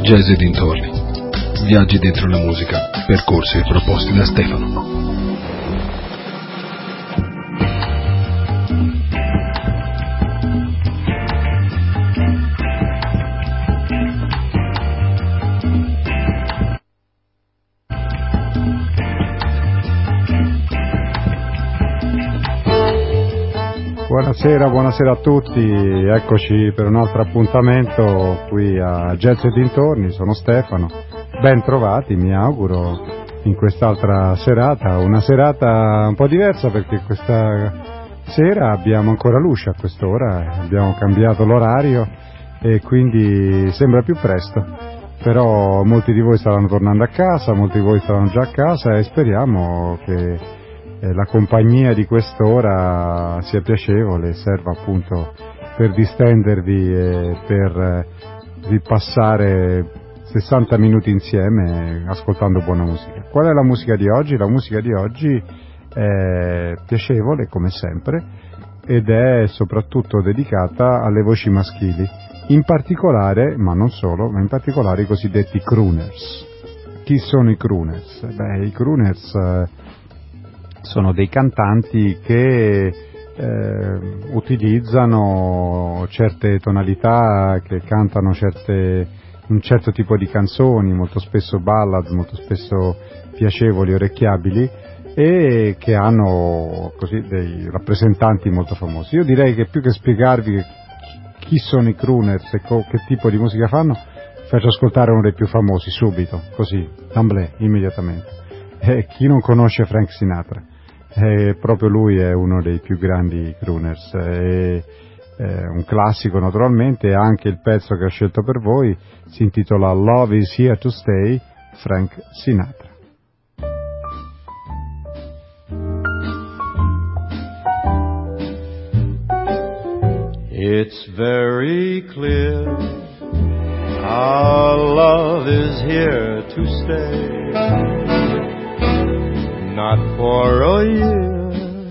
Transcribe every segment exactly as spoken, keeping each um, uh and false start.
Jazz e dintorni. Viaggi dentro la musica, percorsi proposti da Stefano. Buonasera, buonasera a tutti, eccoci per un altro appuntamento qui a Jazz e dintorni, sono Stefano, ben trovati mi auguro in quest'altra serata, una serata un po' diversa perché questa sera abbiamo ancora luce a quest'ora, abbiamo cambiato l'orario e quindi sembra più presto, però molti di voi staranno tornando a casa, molti di voi saranno già a casa e speriamo che la compagnia di quest'ora sia piacevole, serva appunto per distendervi e per ripassare sessanta minuti insieme ascoltando buona musica. Qual è la musica di oggi? La musica di oggi è piacevole come sempre ed è soprattutto dedicata alle voci maschili, in particolare, ma non solo, ma in particolare i cosiddetti crooners. Chi sono i crooners? Beh, i crooners sono dei cantanti che eh, utilizzano certe tonalità, che cantano certe, un certo tipo di canzoni, molto spesso ballad, molto spesso piacevoli, orecchiabili, e che hanno così dei rappresentanti molto famosi. Io direi che più che spiegarvi chi sono i crooners e co- che tipo di musica fanno, faccio ascoltare uno dei più famosi subito, così, d'emblée, immediatamente. E chi non conosce Frank Sinatra? Eh, proprio lui è uno dei più grandi crooners, è, è un classico naturalmente, e anche il pezzo che ho scelto per voi si intitola Love is Here to Stay, Frank Sinatra. It's very clear our love is here to stay. Not for a year,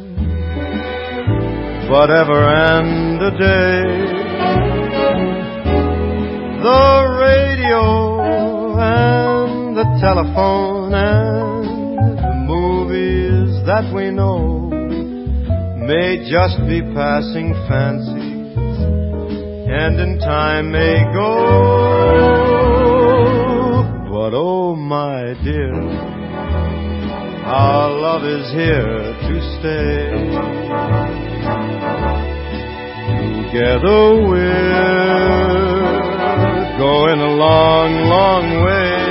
but ever and a day. The radio and the telephone and the movies that we know may just be passing fancies, and in time may go. But oh my dear, our love is here to stay. Together we're going a long, long way.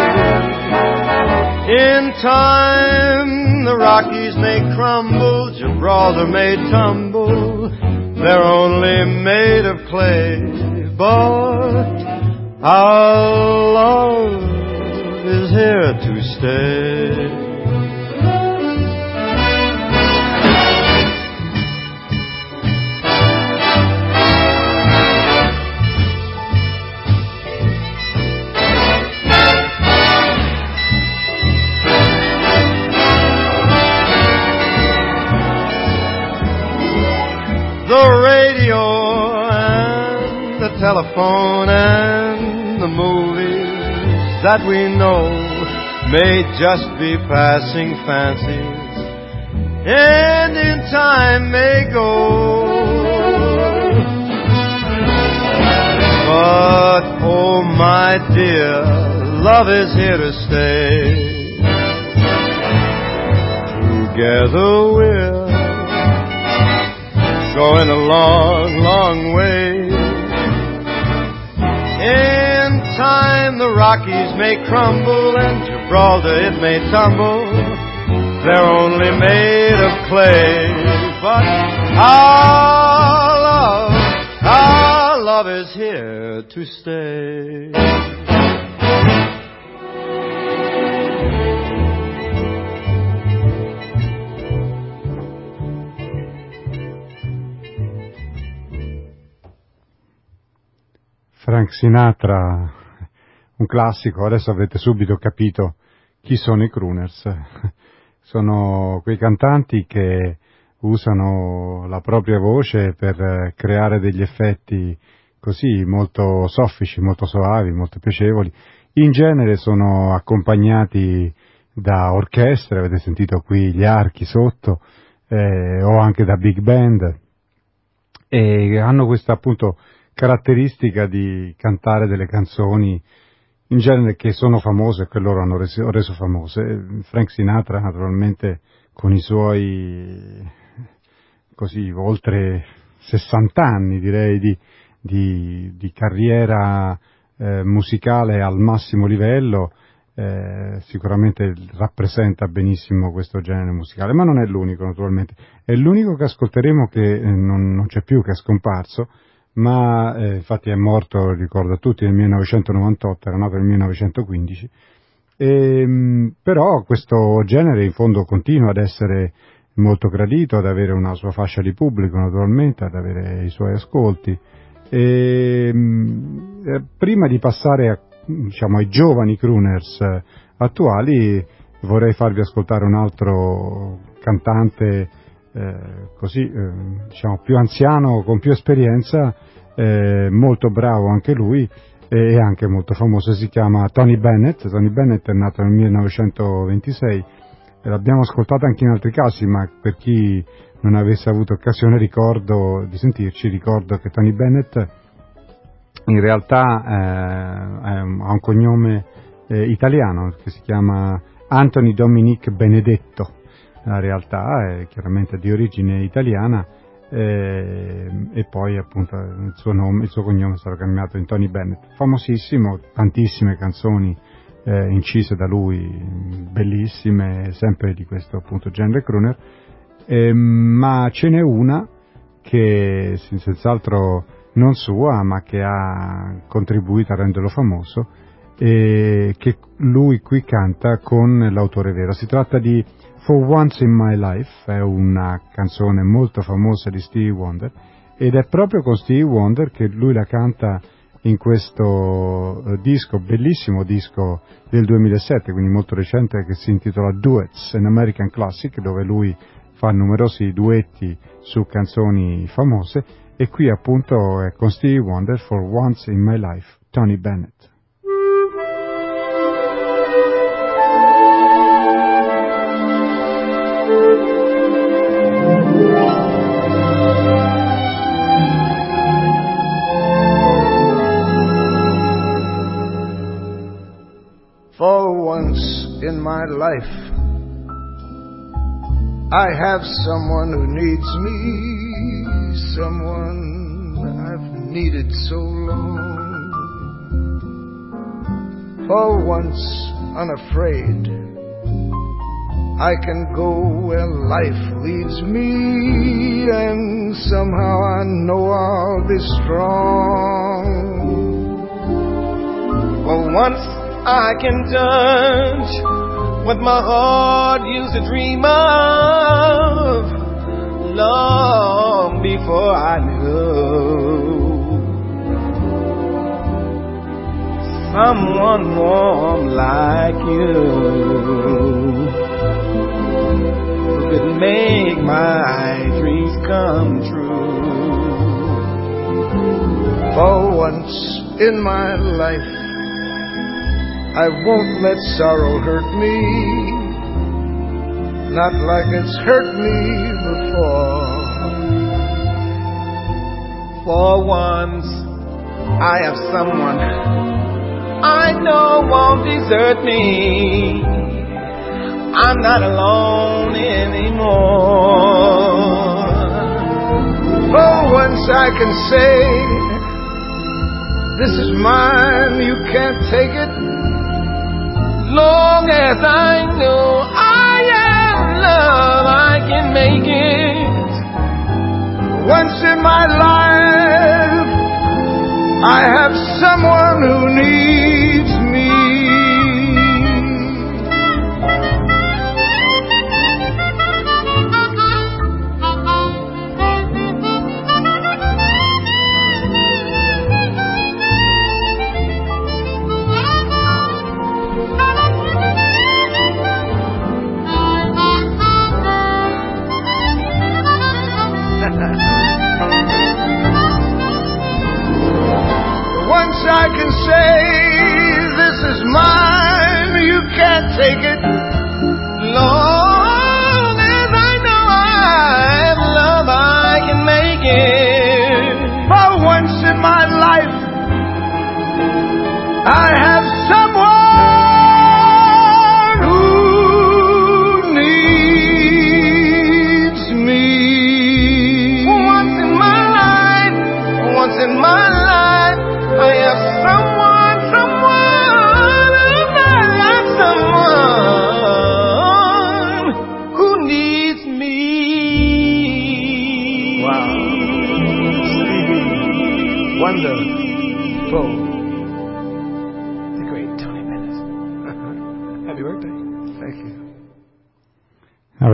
In time the Rockies may crumble, Gibraltar may tumble, they're only made of clay. But our love is here to stay. Telephone and the movies that we know may just be passing fancies, and in time may go. But oh my dear, love is here to stay. Together we're going a long, long way. In time the Rockies may crumble and Gibraltar it may tumble, they're only made of clay. But our love, our love is here to stay. Frank Sinatra, un classico. Adesso avrete subito capito chi sono i crooners. Sono quei cantanti che usano la propria voce per creare degli effetti così molto soffici, molto soavi, molto piacevoli. In genere sono accompagnati da orchestre, avete sentito qui gli archi sotto, eh, o anche da big band, e hanno questa appunto caratteristica di cantare delle canzoni in genere che sono famose, che loro hanno reso, reso famose. Frank Sinatra naturalmente con i suoi così oltre sessanta anni direi di, di, di carriera eh, musicale al massimo livello, eh, sicuramente rappresenta benissimo questo genere musicale, ma non è l'unico naturalmente, è l'unico che ascolteremo che eh, non, non c'è più, che è scomparso, ma eh, infatti è morto, ricordo a tutti, nel millenovecentonovantotto, era nato nel millenovecentoquindici, e, mh, però questo genere in fondo continua ad essere molto gradito, ad avere una sua fascia di pubblico naturalmente, ad avere i suoi ascolti. E, mh, eh, prima di passare a, diciamo, ai giovani crooners eh, attuali, vorrei farvi ascoltare un altro cantante eh, così eh, diciamo più anziano, con più esperienza, eh, molto bravo anche lui e anche molto famoso. Si chiama Tony Bennett. Tony Bennett è nato nel millenovecentoventisei, l'abbiamo ascoltato anche in altri casi, ma per chi non avesse avuto occasione ricordo di sentirci, ricordo che Tony Bennett in realtà eh, ha un cognome eh, italiano che si chiama Anthony Dominic Benedetto. La realtà è chiaramente di origine italiana, eh, e poi appunto il suo nome, il suo cognome è stato cambiato in Tony Bennett. Famosissimo, tantissime canzoni eh, incise da lui, bellissime, sempre di questo appunto genere crooner, eh, ma ce n'è una che senz'altro non sua, ma che ha contribuito a renderlo famoso, e che lui qui canta con l'autore vero. Si tratta di For Once in My Life, è una canzone molto famosa di Stevie Wonder, ed è proprio con Stevie Wonder che lui la canta in questo disco, bellissimo disco del duemilasette, quindi molto recente, che si intitola Duets, an American Classic, dove lui fa numerosi duetti su canzoni famose, e qui appunto è con Stevie Wonder For Once in My Life, Tony Bennett. For once in my life, I have someone who needs me, someone I've needed so long. For once unafraid, I can go where life leads me, and somehow I know I'll be strong. For once I can touch what my heart used to dream of long before I knew. Someone warm like you who could make my dreams come true. For once in my life, I won't let sorrow hurt me, not like it's hurt me before. For once, I have someone I know won't desert me. I'm not alone anymore. For once I can say, this is mine, you can't take it. Long as I know I am love, I can make it. Once in my life, I have someone who needs me.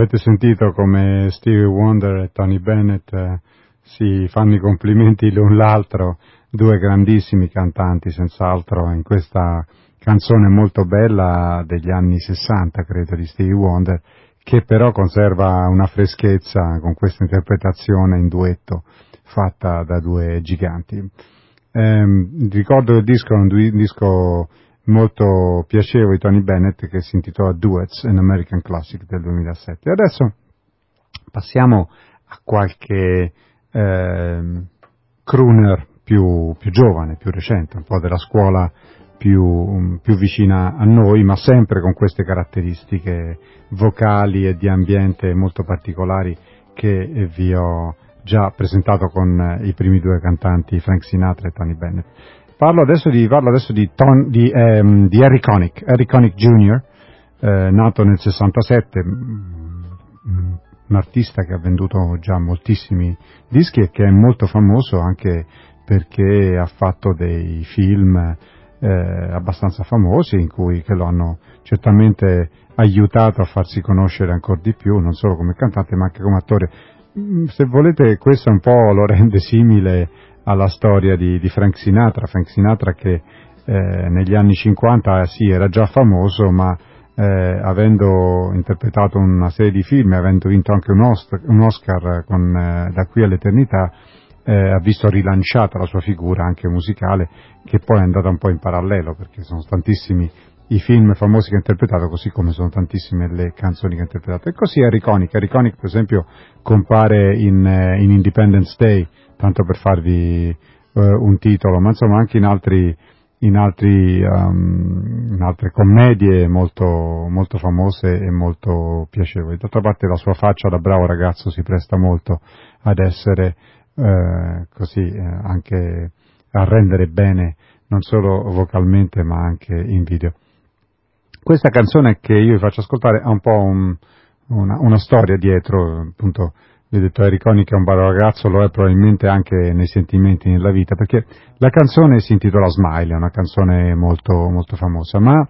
Avete sentito come Stevie Wonder e Tony Bennett eh, si fanno i complimenti l'un l'altro, due grandissimi cantanti senz'altro, in questa canzone molto bella degli anni sessanta, credo, di Stevie Wonder, che però conserva una freschezza con questa interpretazione in duetto fatta da due giganti. Eh, ricordo il disco, un, du- un disco molto piacevole di Tony Bennett che si intitola Duets, an American Classic del duemilasette. E adesso passiamo a qualche eh, crooner più, più giovane, più recente, un po' della scuola più, um, più vicina a noi, ma sempre con queste caratteristiche vocali e di ambiente molto particolari che vi ho già presentato con eh, i primi due cantanti, Frank Sinatra e Tony Bennett. Parlo adesso di, parlo adesso di, Ton, di, ehm, di Harry Connick, Harry Connick junior, eh, nato nel sessantasette, mh, un artista che ha venduto già moltissimi dischi e che è molto famoso anche perché ha fatto dei film eh, abbastanza famosi in cui che lo hanno certamente aiutato a farsi conoscere ancora di più, non solo come cantante ma anche come attore. Se volete, questo un po' lo rende simile alla storia di, di Frank Sinatra, Frank Sinatra che eh, negli anni cinquanta sì era già famoso, ma eh, avendo interpretato una serie di film e avendo vinto anche un Oscar, un Oscar con eh, Da qui all'eternità, eh, ha visto rilanciata la sua figura anche musicale, che poi è andata un po' in parallelo, perché sono tantissimi i film famosi che ha interpretato, così come sono tantissime le canzoni che ha interpretato. E così Harry Connick, Harry Connick per esempio compare in, eh, in Independence Day, tanto per farvi eh, un titolo, ma insomma anche in altri in altri um, in altre commedie molto molto famose e molto piacevoli. D'altra parte la sua faccia da bravo ragazzo si presta molto ad essere eh, così eh, anche a rendere bene non solo vocalmente ma anche in video. Questa canzone che io vi faccio ascoltare ha un po' un, una, una storia dietro, appunto. Vi ho detto Harry Connick è un bravo ragazzo, lo è probabilmente anche nei sentimenti, nella vita, perché la canzone si intitola Smile, è una canzone molto, molto famosa, ma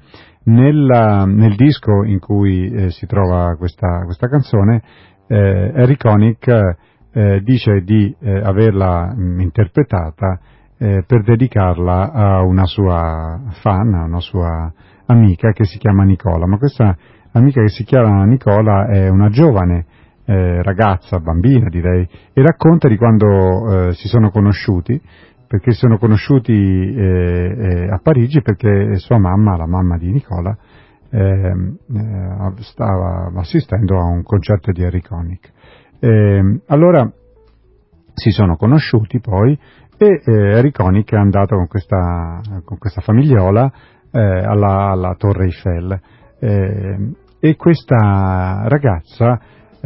nel, nel disco in cui eh, si trova questa, questa canzone, eh, Harry Connick eh, dice di eh, averla mh, interpretata eh, per dedicarla a una sua fan, a una sua amica che si chiama Nicola, ma questa amica che si chiama Nicola è una giovane Eh, ragazza, bambina direi, e racconta di quando eh, si sono conosciuti, perché si sono conosciuti eh, eh, a Parigi perché sua mamma, la mamma di Nicola, eh, eh, stava assistendo a un concerto di Harry Connick. Eh, allora si sono conosciuti poi e eh, Harry Connick è andato con questa, con questa famigliola eh, alla, alla Torre Eiffel eh, e questa ragazza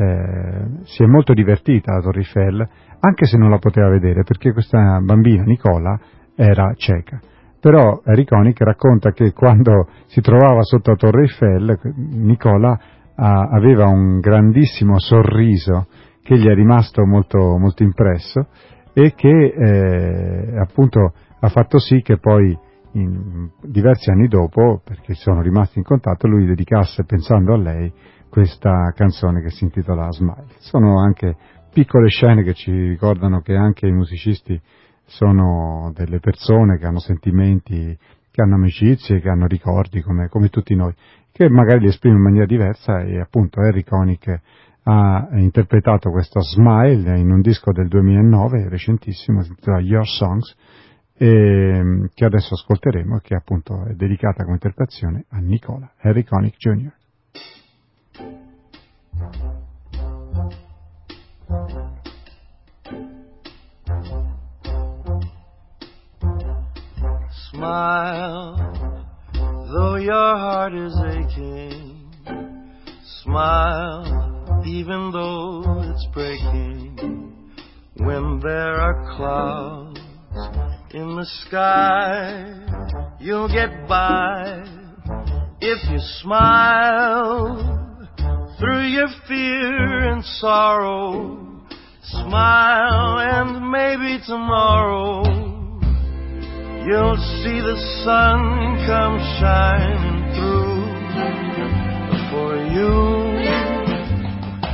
Eh, si è molto divertita alla Torre Eiffel, anche se non la poteva vedere perché questa bambina Nicola era cieca. Però Harry Connick racconta che quando si trovava sotto la Torre Eiffel Nicola ah, aveva un grandissimo sorriso che gli è rimasto molto, molto impresso e che eh, appunto ha fatto sì che poi in, diversi anni dopo, perché sono rimasti in contatto, lui dedicasse, pensando a lei, questa canzone che si intitola Smile. Sono anche piccole scene che ci ricordano che anche i musicisti sono delle persone che hanno sentimenti, che hanno amicizie, che hanno ricordi come, come tutti noi, che magari li esprimono in maniera diversa, e appunto Harry Connick ha interpretato questo Smile in un disco del duemilanove, recentissimo, si intitola Your Songs, e, che adesso ascolteremo e che appunto è dedicata come interpretazione a Nicola, Harry Connick junior Smile, though your heart is aching. Smile, even though it's breaking. When there are clouds in the sky, you'll get by if you smile. Through your fear and sorrow, smile, and maybe tomorrow you'll see the sun come shining through for you.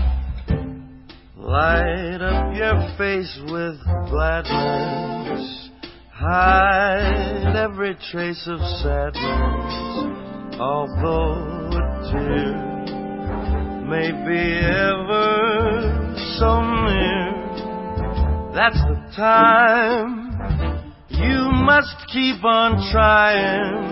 face with gladness, hide every trace of sadness, although a tear may be ever so near. That's the time you must keep on trying.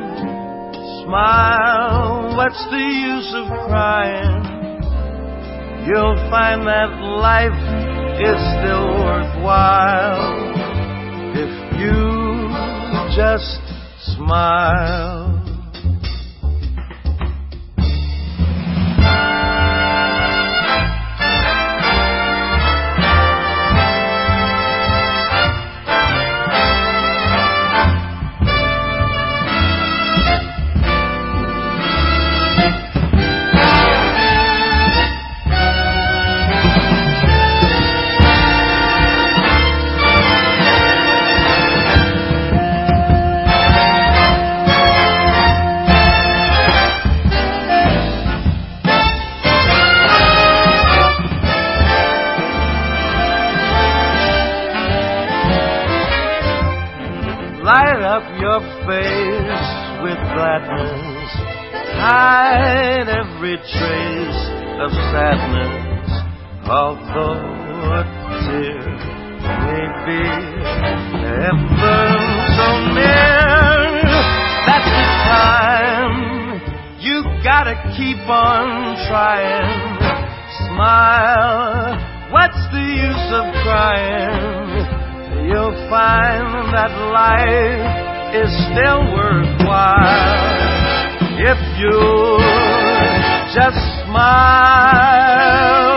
Smile, what's the use of crying? You'll find that life is still worthwhile if you just smile. Your face with gladness, hide every trace of sadness, although a tear may be ever so near. That's the time you gotta keep on trying. Smile, what's the use of crying? You'll find that life is still worthwhile if you just smile.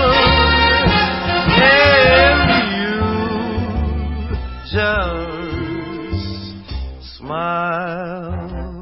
If you just smile.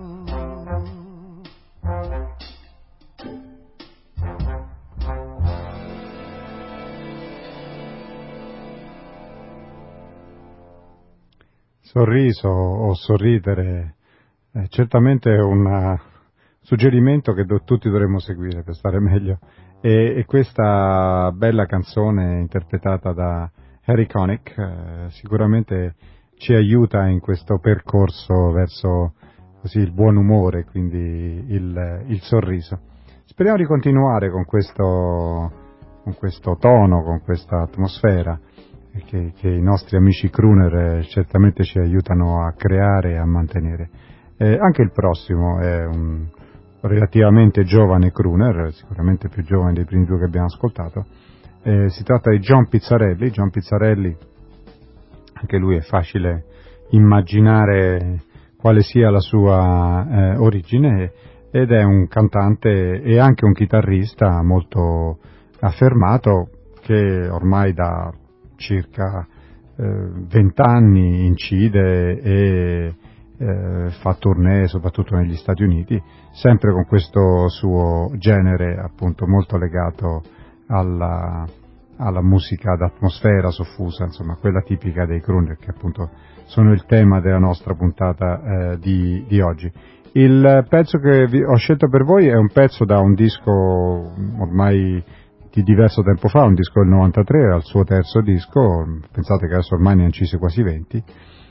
Sorriso o sorridere è certamente un suggerimento che do, tutti dovremmo seguire per stare meglio, e, e questa bella canzone interpretata da Harry Connick eh, sicuramente ci aiuta in questo percorso verso così il buon umore, quindi il, il sorriso. Speriamo di continuare con questo, con questo tono, con questa atmosfera Che, che i nostri amici crooner eh, certamente ci aiutano a creare e a mantenere. Eh, anche il prossimo è un relativamente giovane crooner, sicuramente più giovane dei primi due che abbiamo ascoltato. Eh, si tratta di John Pizzarelli. John Pizzarelli, anche lui è facile immaginare quale sia la sua eh, origine, ed è un cantante e anche un chitarrista molto affermato che ormai da circa vent'anni eh, incide e eh, fa tournée soprattutto negli Stati Uniti, sempre con questo suo genere appunto molto legato alla, alla musica d'atmosfera soffusa, insomma quella tipica dei crooner, che appunto sono il tema della nostra puntata eh, di, di oggi. Il pezzo che vi ho scelto per voi è un pezzo da un disco ormai di diverso tempo fa, un disco del novantatré, era il suo terzo disco, pensate che adesso ormai ne ha incisi quasi venti,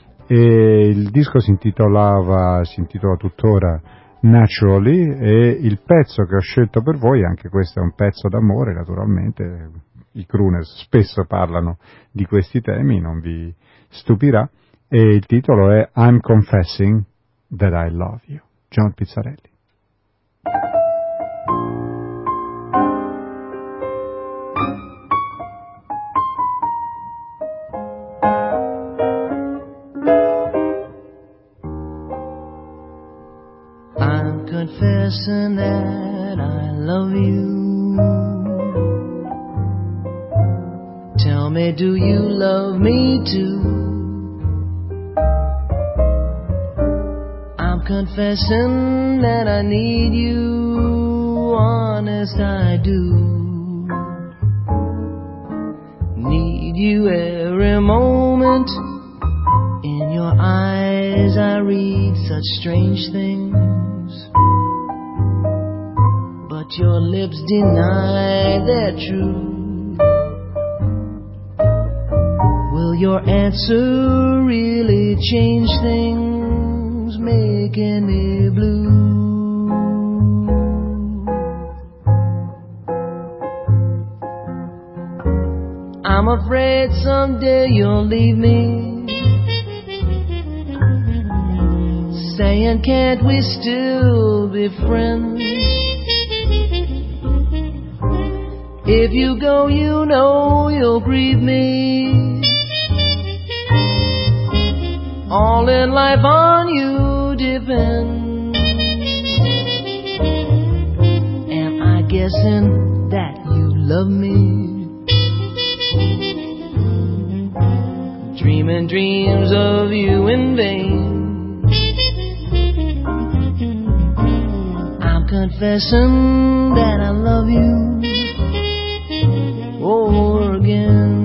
e il disco si intitolava, si intitola tuttora Naturally, e il pezzo che ho scelto per voi, anche questo è un pezzo d'amore, naturalmente, i crooner spesso parlano di questi temi, non vi stupirà, e il titolo è I'm Confessing That I Love You, John Pizzarelli. Confessing that I love you. Tell me, do you love me too? I'm confessing that I need you, honest I do. Need you every moment. In your eyes I read such strange things, but your lips deny their truth. your answer really changed things, making me blue. I'm afraid someday you'll leave me, saying can't we still be friends? If you go, you know you'll grieve me. All in life on you depends, and I guessing that you love me. Dreaming dreams of you in vain. I'm confessing that I love you over again.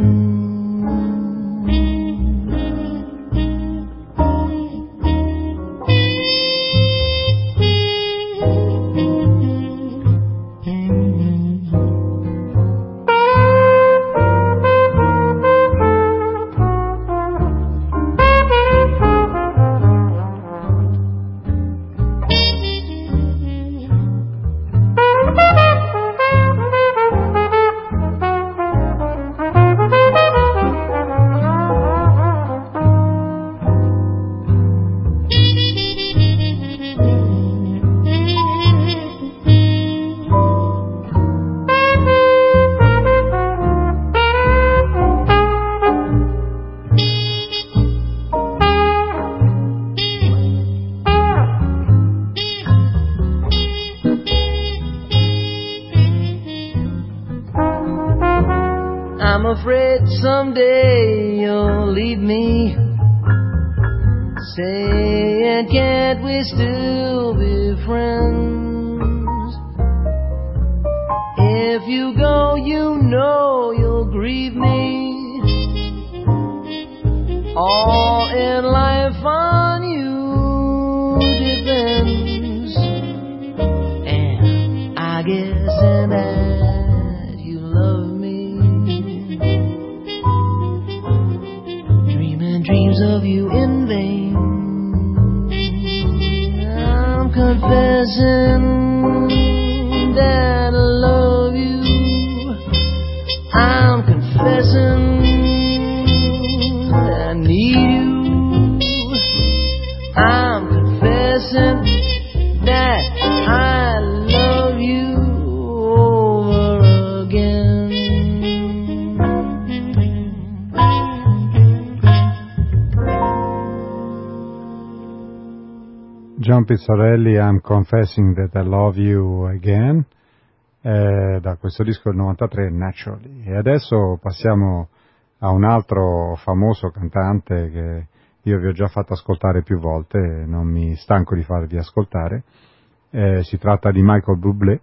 I'm afraid someday you'll leave me, saying can't we still be friends? If you go, you know you'll grieve me. All in life on you depends, and I guess in that you love me. Dreams of you in vain. I'm confessing that I love you. I'm confessing that I need you. I'm confessing that I love you over again. John Pizzarelli, I'm Confessing That I Love You Again, eh, da questo disco del novantatré, Naturally. E adesso passiamo a un altro famoso cantante che io vi ho già fatto ascoltare più volte, non mi stanco di farvi ascoltare. Eh, si tratta di Michael Bublé,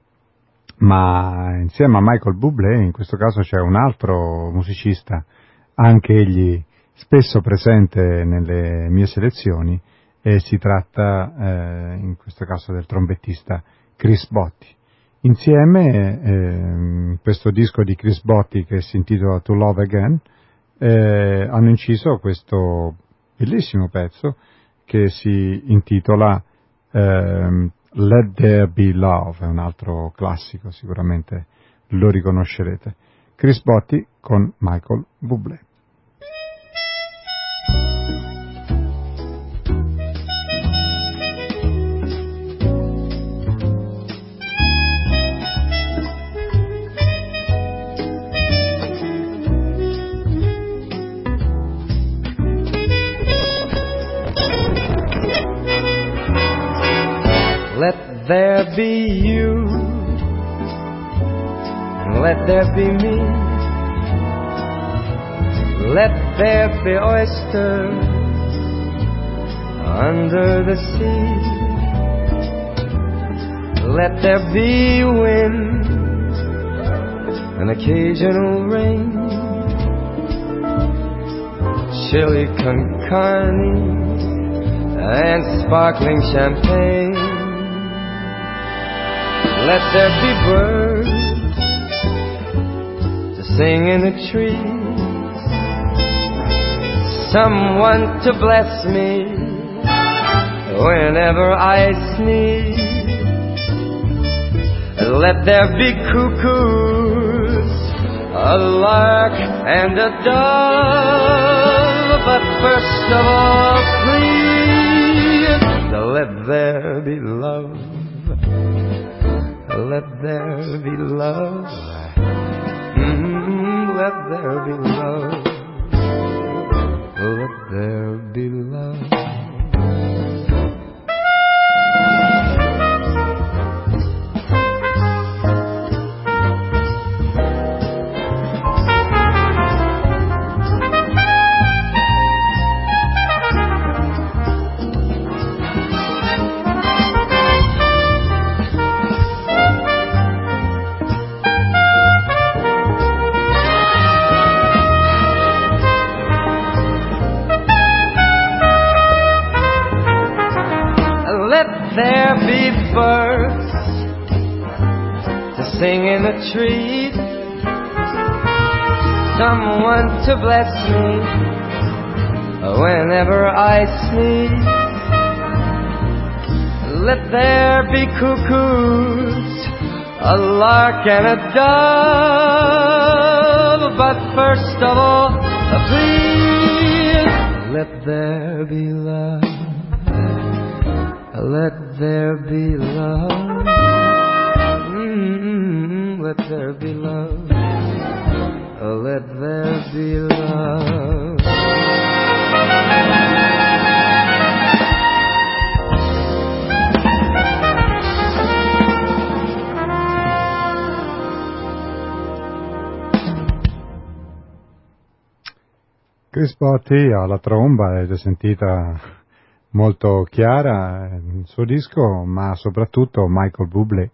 ma insieme a Michael Bublé in questo caso c'è un altro musicista, anche egli spesso presente nelle mie selezioni, e si tratta eh, in questo caso del trombettista Chris Botti. Insieme eh, questo disco di Chris Botti, che si intitola To Love Again, eh, hanno inciso questo bellissimo pezzo che si intitola eh, Let There Be Love, è un altro classico, sicuramente lo riconoscerete. Chris Botti con Michael Bublé. Let there be you, and let there be me. Let there be oysters under the sea. Let there be wind and occasional rain, chili con carne and sparkling champagne. Let there be birds to sing in the trees, someone to bless me whenever I sneeze. Let there be cuckoos, a lark and a dove, but first of all, please, let there be love. Let there be love. Mm, let there be love. Let there be love. There be birds to sing in the trees, someone to bless me whenever I sneeze. Let there be cuckoos, a lark and a dove, but first of all, please, let there be love. Let there be love. Mm-hmm. Let there be love. Let there be love. Chris Botti alla tromba, l'avete sentita molto chiara il suo disco, ma soprattutto Michael Bublé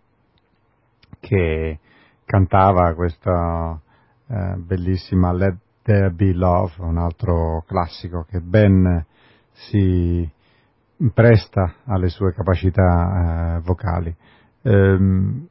che cantava questa eh, bellissima Let There Be Love, un altro classico che ben si presta alle sue capacità eh, vocali. Ehm,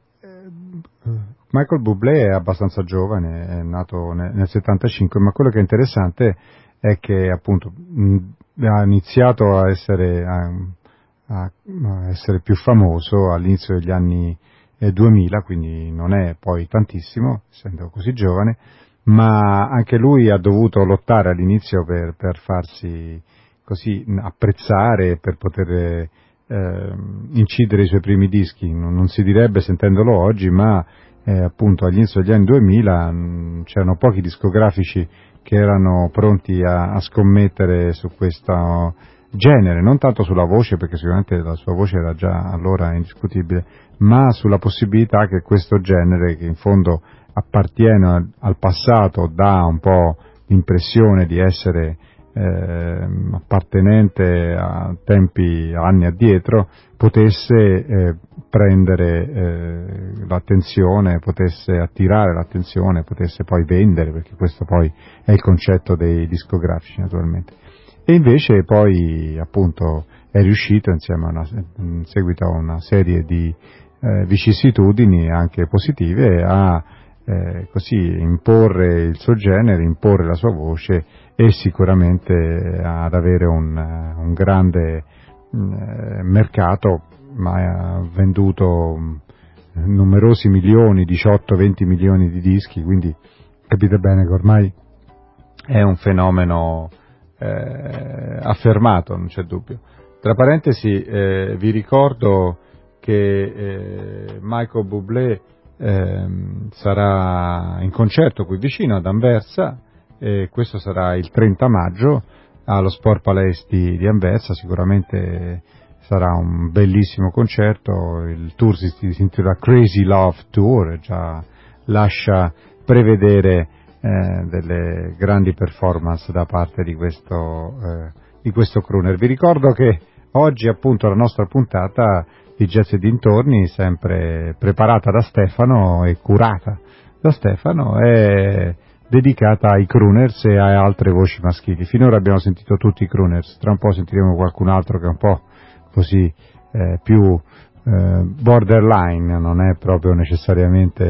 Michael Bublé è abbastanza giovane, è nato nel, nel settantacinque, ma quello che è interessante è che appunto mh, ha iniziato a essere, a, a essere più famoso all'inizio degli anni eh, duemila, quindi non è poi tantissimo, essendo così giovane, ma anche lui ha dovuto lottare all'inizio per, per farsi così apprezzare, per poter eh, incidere i suoi primi dischi. Non, non si direbbe sentendolo oggi, ma eh, appunto all'inizio degli anni duemila mh, c'erano pochi discografici che erano pronti a, a scommettere su questo genere, non tanto sulla voce, perché sicuramente la sua voce era già allora indiscutibile, ma sulla possibilità che questo genere, che in fondo appartiene al passato, dà un po' l'impressione di essere eh, appartenente a tempi, anni addietro, potesse eh, prendere eh, l'attenzione, potesse attirare l'attenzione, potesse poi vendere, perché questo poi è il concetto dei discografici naturalmente. E invece poi appunto è riuscito, insieme a una, in seguito a una serie di eh, vicissitudini anche positive, a eh, così imporre il suo genere, imporre la sua voce e sicuramente ad avere un, un grande mh, mercato, ma ha venduto numerosi milioni, diciotto venti milioni di dischi, quindi capite bene che ormai è un fenomeno eh, affermato, non c'è dubbio. Tra parentesi eh, vi ricordo che eh, Michael Bublé eh, sarà in concerto qui vicino ad Anversa, e questo sarà il trenta maggio allo Sport Palace di, di Anversa. Sicuramente sarà un bellissimo concerto. Il tour si, si intitola Crazy Love Tour, già lascia prevedere eh, delle grandi performance da parte di questo, eh, di questo crooner. Vi ricordo che oggi appunto la nostra puntata di Jazz e dintorni, sempre preparata da Stefano e curata da Stefano, è dedicata ai crooners e a altre voci maschili. Finora abbiamo sentito tutti i crooners, tra un po' sentiremo qualcun altro che è un po' così eh, più eh, borderline, non è proprio necessariamente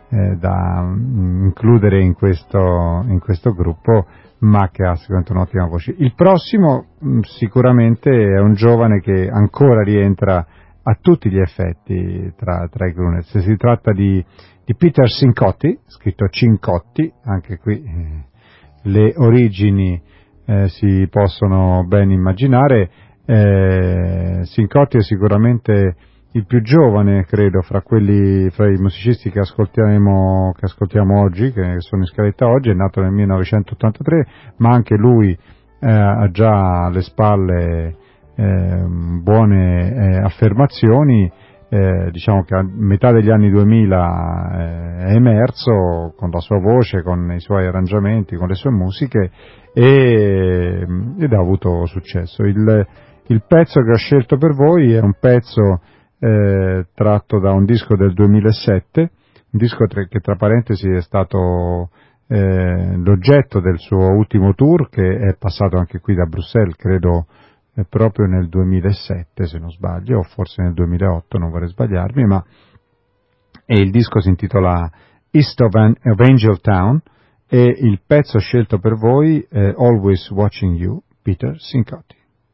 eh, da mh, includere in questo, in questo gruppo, ma che ha sicuramente un'ottima voce. Il prossimo mh, sicuramente è un giovane che ancora rientra a tutti gli effetti tra, tra i crooners. Si tratta di, di Peter Cincotti, scritto Cincotti, anche qui eh, le origini eh, si possono ben immaginare. eh, Cincotti è sicuramente il più giovane, credo, fra quelli, fra i musicisti che ascoltiamo, che ascoltiamo oggi, che sono in scaletta oggi. È nato nel millenovecentottantatré, ma anche lui eh, ha già alle spalle eh, buone eh, affermazioni. Eh, diciamo che a metà degli anni duemila eh, è emerso con la sua voce, con i suoi arrangiamenti, con le sue musiche, e, ed ha avuto successo. Il, il pezzo che ho scelto per voi è un pezzo Eh, tratto da un disco del duemilasette, un disco tre, che tra parentesi è stato eh, l'oggetto del suo ultimo tour, che è passato anche qui da Bruxelles, credo eh, proprio nel duemilasette, se non sbaglio, o forse nel duemilaotto, non vorrei sbagliarmi, ma e il disco si intitola East of, An- of Angel Town, e il pezzo scelto per voi è Always Watching You, Peter Cincotti.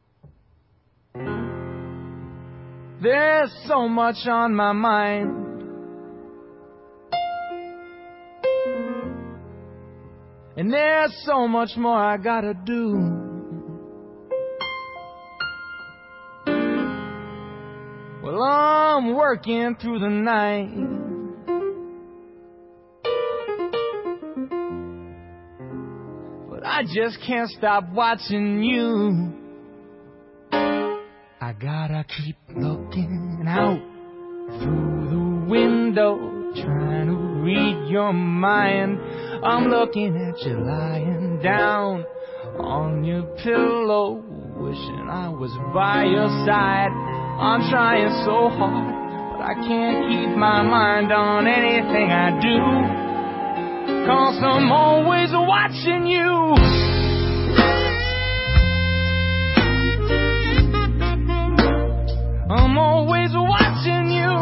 There's so much on my mind, and there's so much more I gotta do. Well, I'm working through the night, but I just can't stop watching you. I gotta keep looking out through the window, trying to read your mind. I'm looking at you lying down on your pillow, wishing I was by your side. I'm trying so hard, but I can't keep my mind on anything I do, 'cause I'm always watching you. I'm always watching you.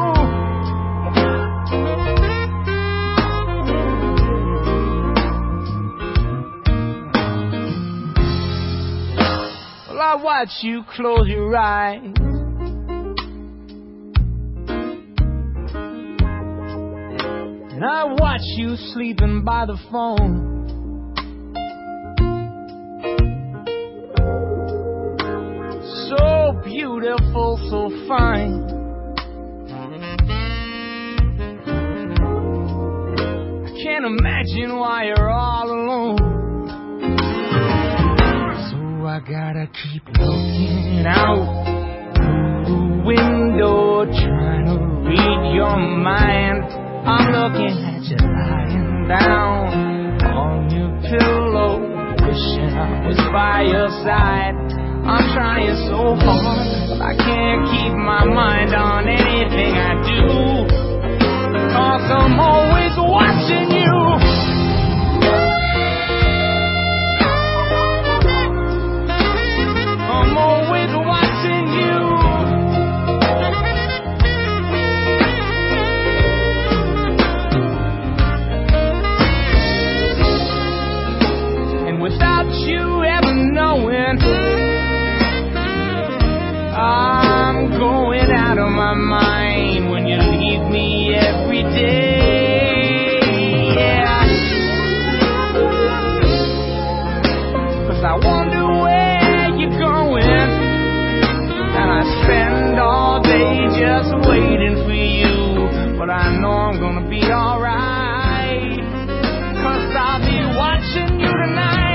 Well, I watch you close your eyes, and I watch you sleeping by the phone. So beautiful, so fine. I can't imagine why you're all alone. So I gotta keep looking out through the window, trying to read your mind. I'm looking at you lying down on your pillow, wishing I was by your side. I'm trying so hard, but I can't keep my mind on anything I do, 'cause I'm always watching you. I'm always watching you. And without you ever knowing, I'm going out of my mind when you leave me every day, yeah. 'Cause I wonder where you're going, and I spend all day just waiting for you. But I know I'm gonna be alright, 'cause I'll be watching you tonight.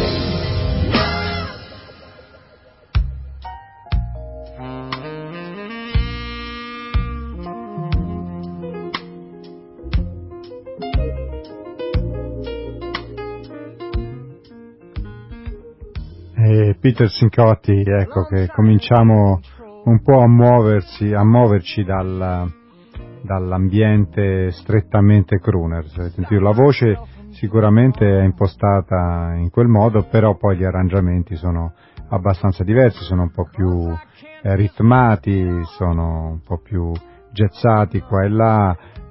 E Peter Cincotti, ecco che cominciamo un po' a muoversi, a muoverci dal, dall'ambiente strettamente crooner. La voce sicuramente è impostata in quel modo, però poi gli arrangiamenti sono abbastanza diversi, sono un po' più eh, ritmati, sono un po' più jazzati qua e là,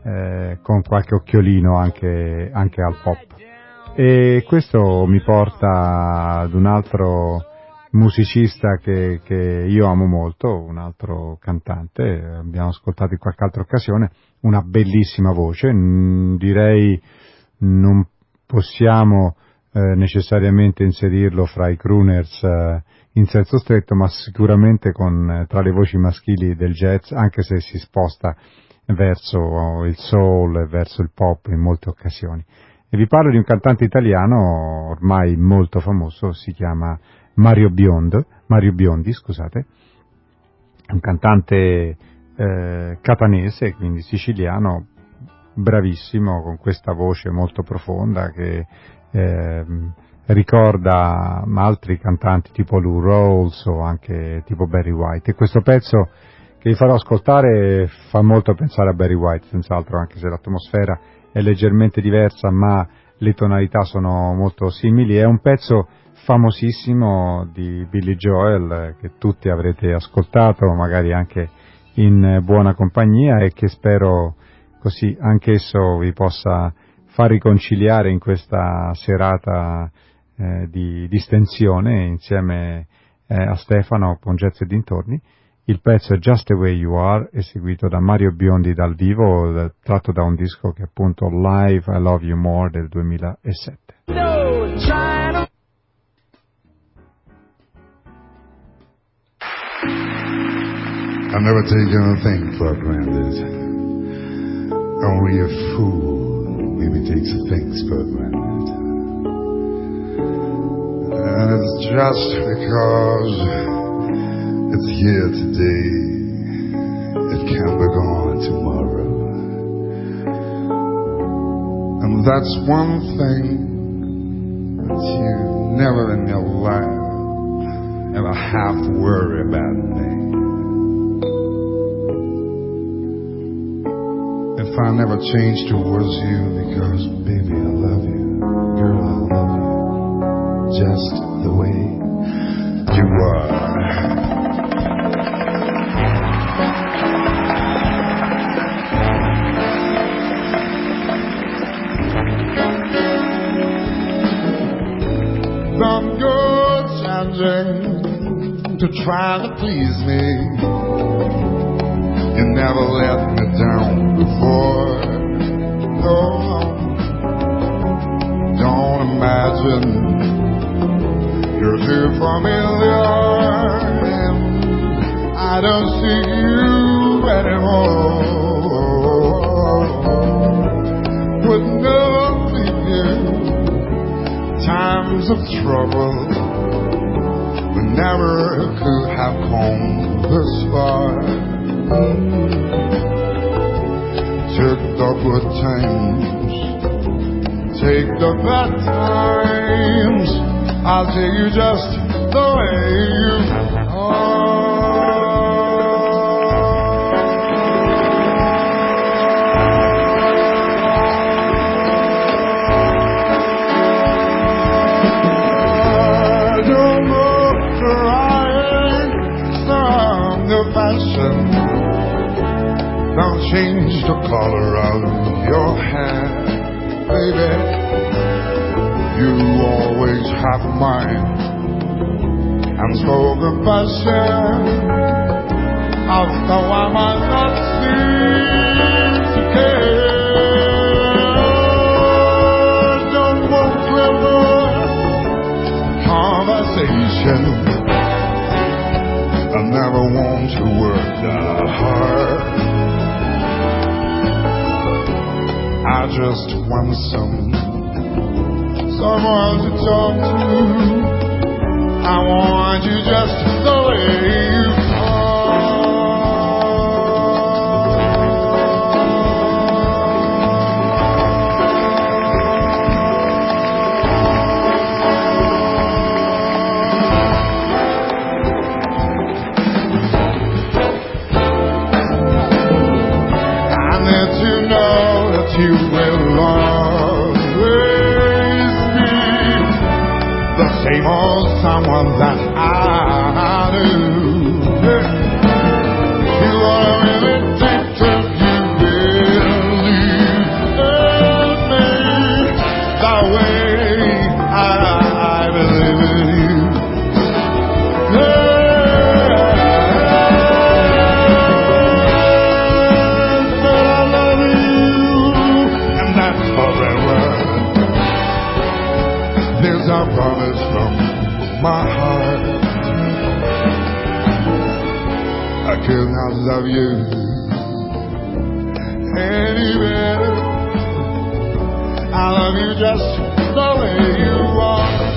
eh, con qualche occhiolino anche, anche al pop. E questo mi porta ad un altro musicista che, che io amo molto, un altro cantante, abbiamo ascoltato in qualche altra occasione, una bellissima voce, mm, direi non possiamo eh, necessariamente inserirlo fra i crooners eh, in senso stretto, ma sicuramente con, eh, tra le voci maschili del jazz, anche se si sposta verso il soul e verso il pop in molte occasioni. E vi parlo di un cantante italiano ormai molto famoso, si chiama Mario Biondo, Mario Biondi, scusate, un cantante eh, catanese, quindi siciliano, bravissimo, con questa voce molto profonda che eh, ricorda altri cantanti tipo Lou Rawls o anche tipo Barry White. E questo pezzo che vi farò ascoltare fa molto pensare a Barry White, senz'altro, anche se l'atmosfera è leggermente diversa, ma le tonalità sono molto simili. È un pezzo famosissimo di Billy Joel che tutti avrete ascoltato, magari anche in buona compagnia, e che spero così anch'esso vi possa far riconciliare in questa serata eh, di distensione insieme eh, a Stefano con Jazz e dintorni. Il pezzo è Just the Way You Are, eseguito da Mario Biondi dal vivo, tratto da un disco che è appunto Live I Love You More del duemilasette. I never take anything for granted. Only a fool maybe takes things for granted. And it's just because it's here today, it can be gone tomorrow. And that's one thing that you never in your life ever have to worry about me. If I never change towards you, because baby I love you, girl I love you, just the way you are. Don't go changing to try to please me. You never let me down before. No, don't imagine you're too familiar and I don't see you anymore. Would never leave you. Times of trouble, we never could have come this far. Took the good times, take the bad times. I'll take you just the way you are. Don't go crying, some the fashion. Don't change the color of your hair, baby. You always have mine. And so the passion of the woman that seems to care. Don't want clever conversation. I never want to work that hard. I just want some, someone to talk to. I want you just the way you are. I need to know that you will always be the same old someone that I knew. I could not love you any better. I love you just the way you are.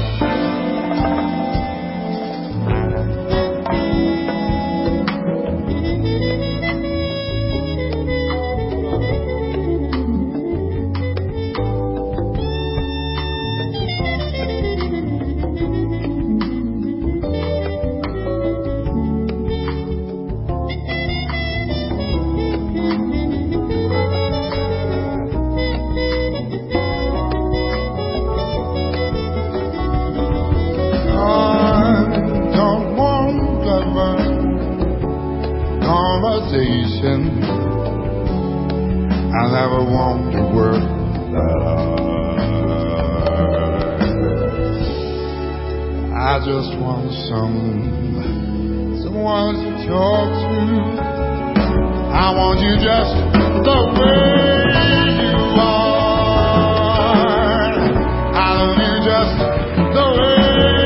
I never want to work that hard. I just want some someone to talk to. I want you just the way you are. I love you just the way.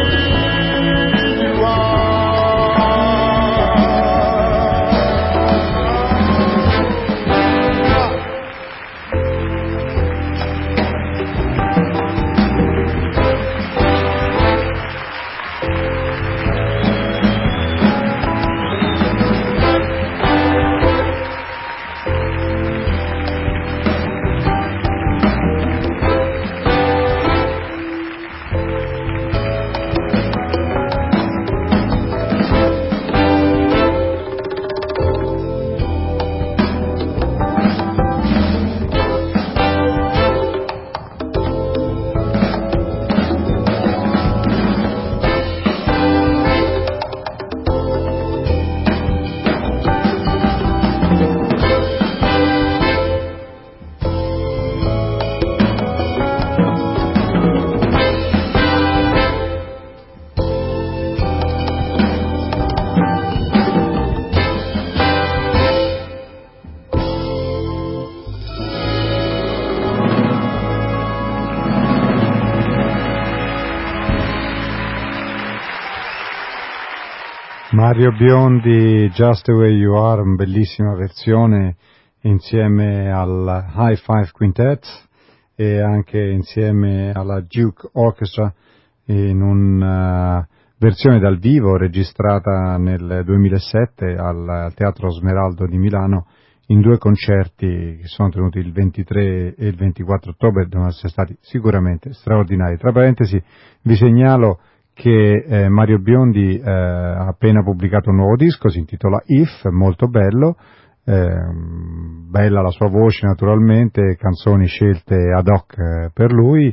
Mario Biondi, Just the Way You Are, una bellissima versione insieme al High Five Quintet e anche insieme alla Duke Orchestra in una versione dal vivo registrata nel duemilasette al Teatro Smeraldo di Milano in due concerti che sono tenuti il ventitré e il ventiquattro ottobre, devono essere stati sicuramente straordinari. Tra parentesi vi segnalo che eh, Mario Biondi eh, ha appena pubblicato un nuovo disco, si intitola If, molto bello, eh, bella la sua voce naturalmente, canzoni scelte ad hoc eh, per lui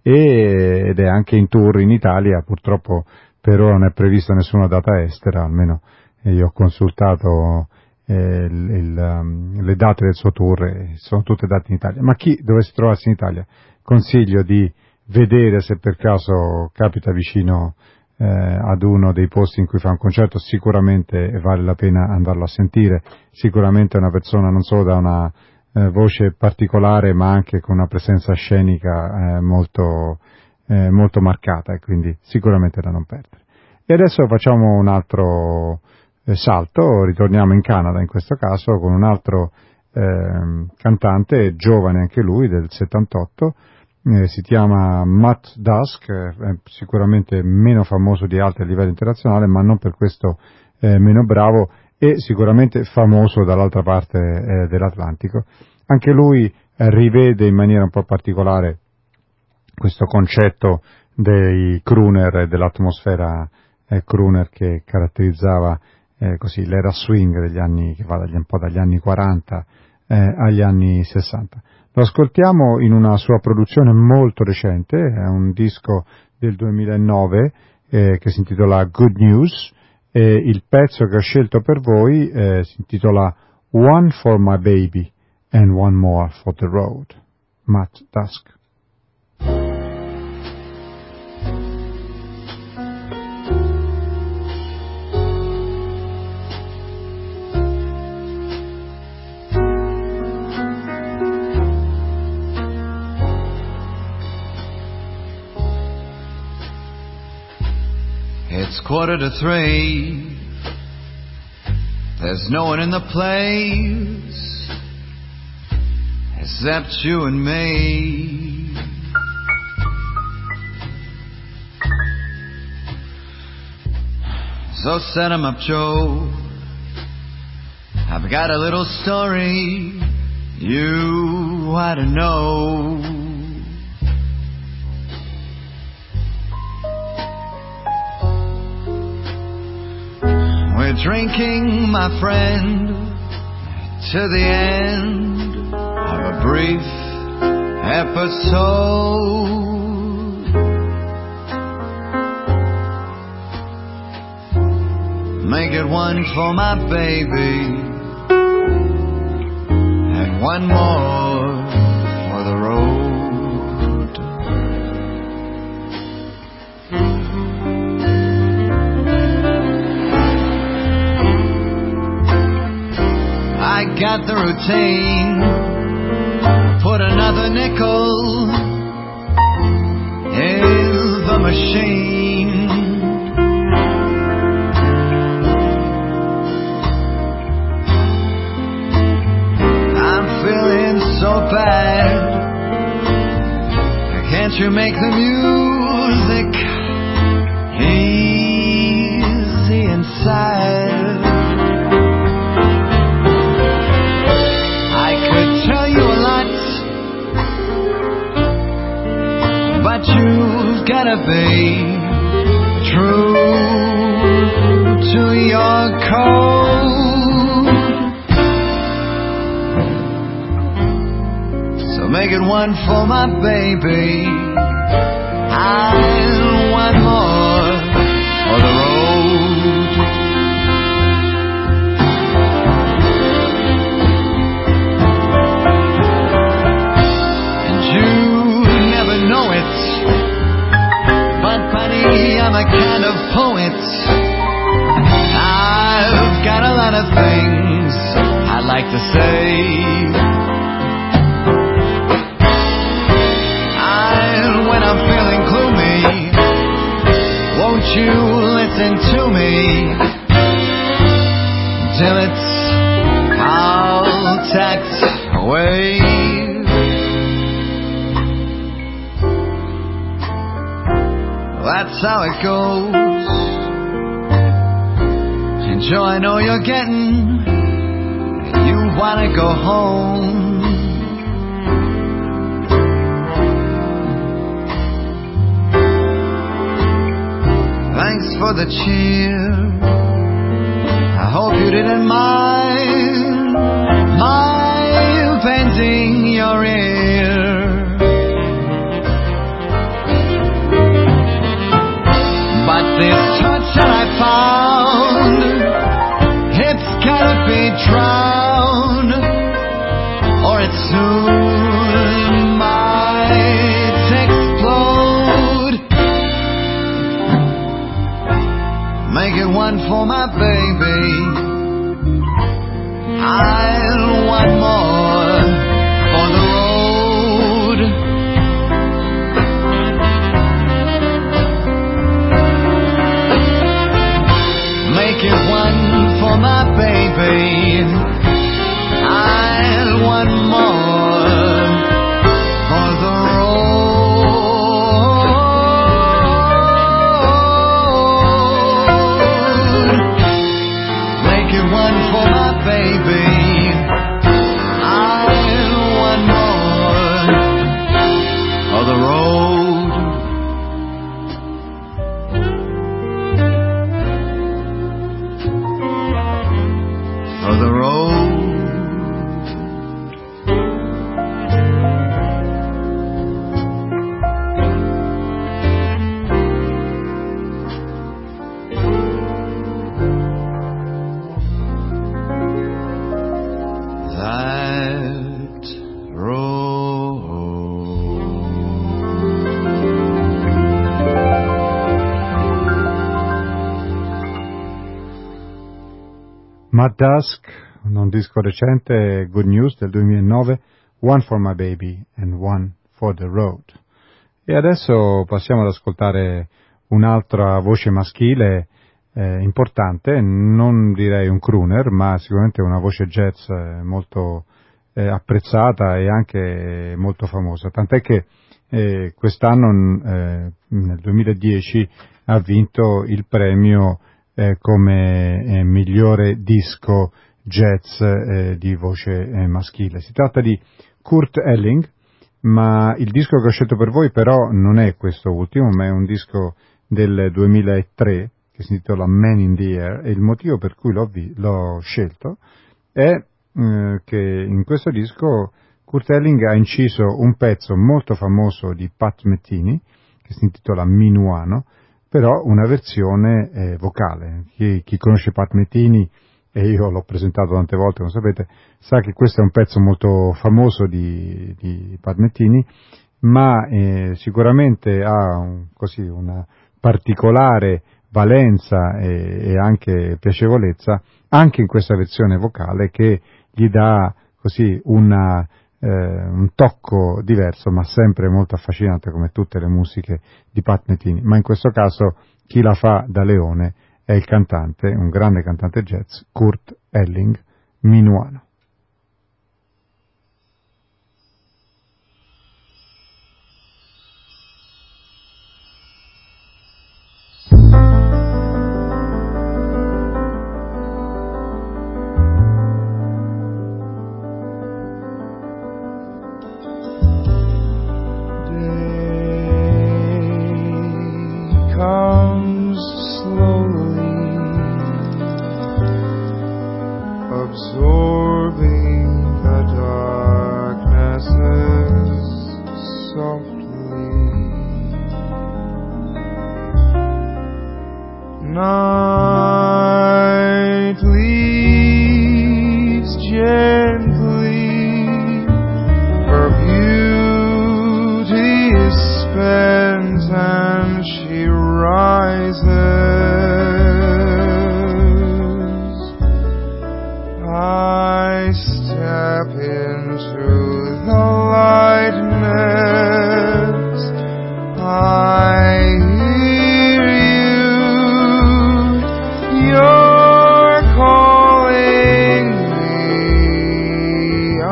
e, ed è anche in tour in Italia, purtroppo per ora non è prevista nessuna data estera, almeno eh, io ho consultato eh, il, il, um, le date del suo tour e sono tutte date in Italia, ma chi dovesse trovarsi in Italia consiglio di vedere se per caso capita vicino eh, ad uno dei posti in cui fa un concerto, sicuramente vale la pena andarlo a sentire, sicuramente è una persona non solo da una eh, voce particolare ma anche con una presenza scenica eh, molto, eh, molto marcata e quindi sicuramente da non perdere. E adesso facciamo un altro eh, salto, ritorniamo in Canada in questo caso con un altro eh, cantante, giovane anche lui, del settantotto, Eh, si chiama Matt Dusk, eh, è sicuramente meno famoso di altri a livello internazionale, ma non per questo eh, meno bravo e sicuramente famoso dall'altra parte eh, dell'Atlantico. Anche lui eh, rivede in maniera un po' particolare questo concetto dei crooner e dell'atmosfera eh, crooner che caratterizzava eh, così l'era swing degli anni, che va dagli, un po' dagli anni quaranta eh, agli anni sessanta. Lo ascoltiamo in una sua produzione molto recente, è un disco del duemilanove eh, che si intitola Good News e il pezzo che ho scelto per voi eh, si intitola One for My Baby and One More for the Road. Matt Dusk. It's quarter to three. There's no one in the place except you and me. So set 'em up, Joe. I've got a little story you ought to know. We're drinking, my friend, to the end of a brief episode. Make it one for my baby and one more for the road. I got the routine, put another nickel in the machine. Feeling so bad. Can't you make the music easy inside? I could tell you a lot, but you've gotta be true to your code. Make it one for my baby and one more for the road. And you never know it, but buddy, I'm a kind of poet. I've got a lot of things I'd like to say. I'm feeling gloomy. Won't you listen to me till it's all tacked away? That's how it goes. And Joe, I know you're getting, you wanna go home. Thanks for the cheer. I hope you didn't mind my bending your ear. But this touch that I found, it's gotta be drowned, or it soon might explode. Make it one for my baby and one more for the road. Make it one for my baby and one more for the road. Make it one for my baby and one more for the road. For the road. That road. Matt Dusk, un disco recente, Good News del duemilanove, One for My Baby and One for the Road. E adesso passiamo ad ascoltare un'altra voce maschile, eh, importante, non direi un crooner, ma sicuramente una voce jazz molto eh, apprezzata e anche molto famosa, tant'è che eh, quest'anno, eh, nel duemiladieci, ha vinto il premio eh, come eh, migliore disco jazz eh, di voce eh, maschile. Si tratta di Kurt Elling, ma il disco che ho scelto per voi però non è questo ultimo, ma è un disco del duemilatré che si intitola Man in the Air, e il motivo per cui l'ho, vi- l'ho scelto è eh, che in questo disco Kurt Elling ha inciso un pezzo molto famoso di Pat Metheny che si intitola Minuano, però una versione eh, vocale. Chi, chi conosce Pat Metheny, e io l'ho presentato tante volte, come sapete, sa che questo è un pezzo molto famoso di, di Pat Metheny, ma eh, sicuramente ha un, così una particolare valenza e, e anche piacevolezza anche in questa versione vocale, che gli dà così una, eh, un tocco diverso, ma sempre molto affascinante come tutte le musiche di Pat Metheny. Ma in questo caso chi la fa da leone è il cantante, un grande cantante jazz, Kurt Elling, Minuano. Absorbing the darknesses softly. Night leaves gently, her beauty is spent and she rises. I step into the lightness, I hear you, you're calling me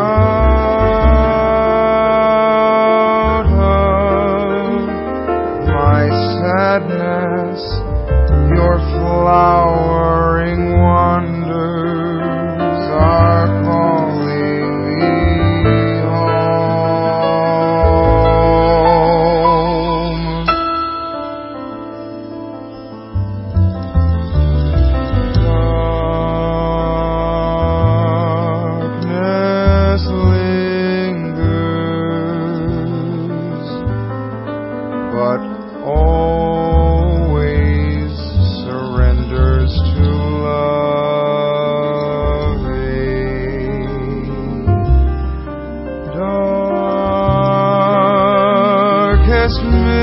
out of my sadness, your flowering wonders are calling me home. Darkness lingers, but always surrenders to loving. Darkest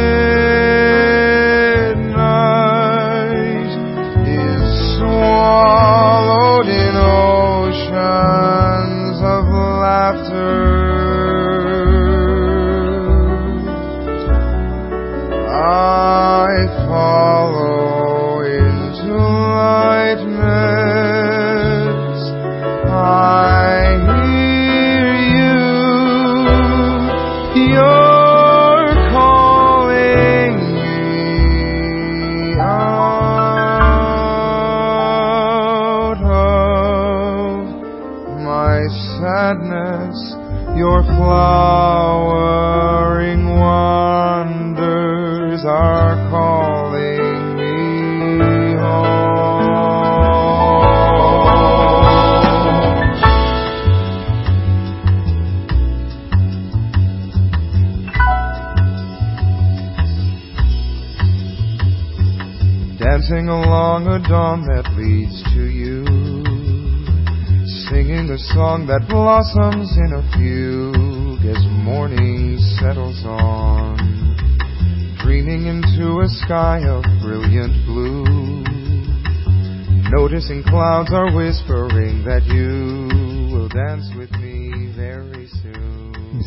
midnight is swallowed in oceans of laughter. I follow into lightness, I hear you, you're calling me out of my sadness, your flowering wonders are calling me home. Dancing along a dawn that leads to you, singing a song that blossoms in a fugue as morning settles on, dreaming into a sky of brilliant blue, noticing clouds are whispering that you will dance with me very soon.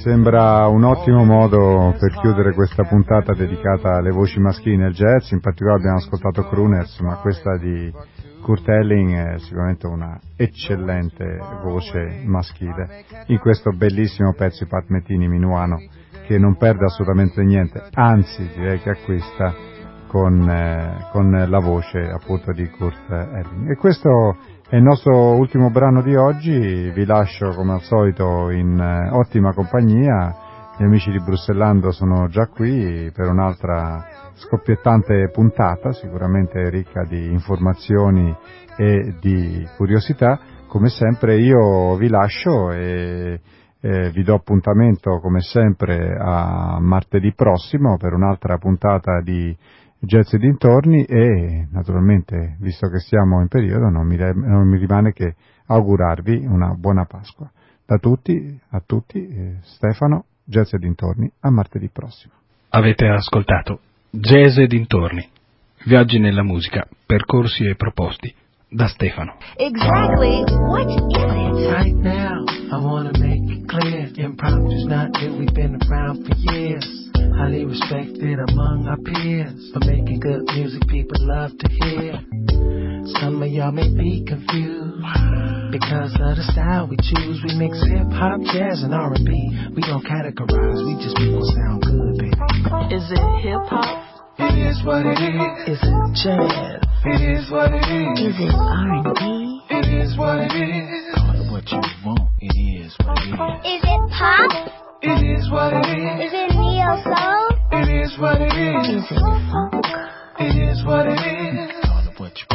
sembra un ottimo modo per chiudere questa puntata dedicata alle voci maschili nel jazz. In particolare abbiamo ascoltato crooners, ma questa di Kurt Elling è sicuramente una eccellente voce maschile in questo bellissimo pezzo di Pat Metheny minuano, che non perde assolutamente niente, anzi direi che acquista con, eh, con la voce appunto di Kurt Elling. E questo è il nostro ultimo brano di oggi. Vi lascio come al solito in eh, ottima compagnia. Gli amici di Bruxellando sono già qui per un'altra scoppiettante puntata, sicuramente ricca di informazioni e di curiosità. Come sempre io vi lascio e eh, vi do appuntamento come sempre a martedì prossimo per un'altra puntata di Jazz e dintorni, e naturalmente, visto che siamo in periodo, non mi, non mi rimane che augurarvi una buona Pasqua. Da tutti, a tutti, eh, Stefano, Jazz e dintorni, a martedì prossimo. Avete ascoltato Jazz e dintorni, viaggi nella musica, percorsi e proposti da Stefano. Exactly what is it? Right now, I want to make it clear, impromptu's not new, we've been around for years. Highly respected among our peers for making good music people love to hear. Some of y'all may be confused because of the style we choose. We mix hip hop, jazz, and R and B. We don't categorize, we just make it sound good, baby. Is it hip hop? It is what it is. Is it jazz? It is what it is. Is it R and B? It is what it is. Call it what you want. It is what it is. Is it pop? It is what it is. Is it neo soul? It is what it is. Is it funk? It is what it is. Call it what you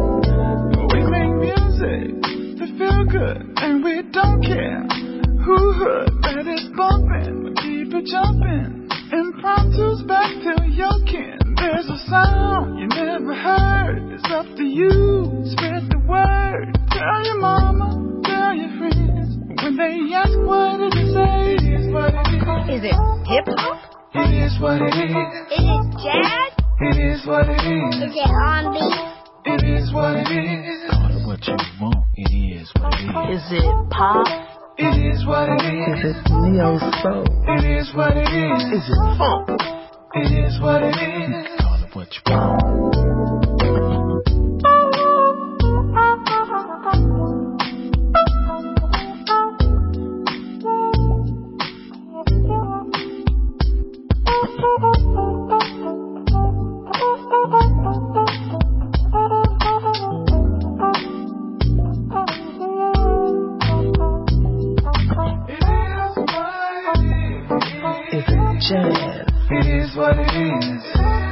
want. We make music to feel good, and we don't care who heard that it's bumping. Keep it jumping. Impromptu's back till your kin. There's a sound you never heard. It's up to you. Spread the word. Tell your mama, tell your friends. When they ask what it is, say it is what it is. Is it hip hop? It is what it is. Is it jazz? It is what it is. Is it R and B? It is what it is. Call it what you want. It is what it is. Is it pop? It is what it is. Is it neo soul? It is what it is. Is it funk? It is what it is. Call it what you want. Jazz. It is what it is.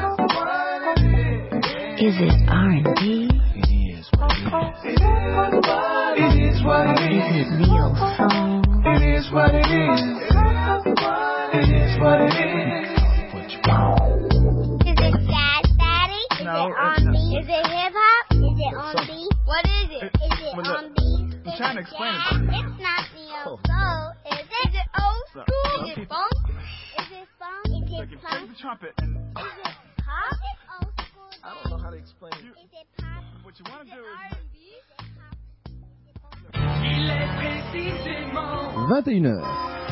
Is it R and B? It is what it is. It is what it is. Is it neo soul? It is what it is. It is what it is. What you want? Is it jazz, daddy? Is No, it R and B? it's- Is it hip hop? Is it R and B? What is it? Is it Well, R look, and B? I'm Is trying to it explain it jazz? to you. It's not neo Oh. soul. Is it? Is it old So- school? some Is it people- funk? Is it funk? Is Look, it if you take funk? the trumpet and Is it pop? Is it old school? I don't know how to explain it. Is it pop? What you want Is to it do R is and B? Is it pop? Is it old school? vingt et une heures.